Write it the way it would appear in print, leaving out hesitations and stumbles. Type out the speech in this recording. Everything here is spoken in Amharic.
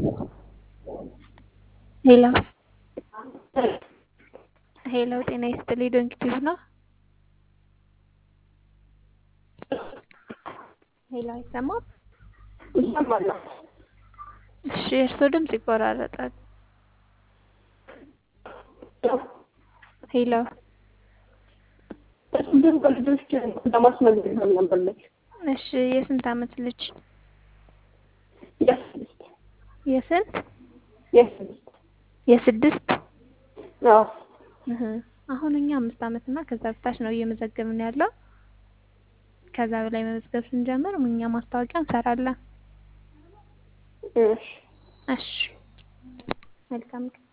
ሄሎ ሄሎ፣ ጤና ይስጥልኝ። ዶንኪቲቭ ነው። ሄሎ፣ አይሰማም? ይሰማል። እሺ፣ የእርስዎ ድምጽ ይቆራረጣል። ሄሎ፣ ግን በልጆች ለማስመዝገብ ነበር ልጅ እሺ፣ የስንት አመት ልጅ? የስድስት የስንት? የስድስት የስድስት? አዎ። አሁን እኛ 5 አመት እና ከዛ በታች ነው እየመዘገብን ያለው። ከዛ በላይ መመዝገብ ስንጀምር እኛ ማስታወቂያ እንሰራለን። እሺ እሺ፣ መልካም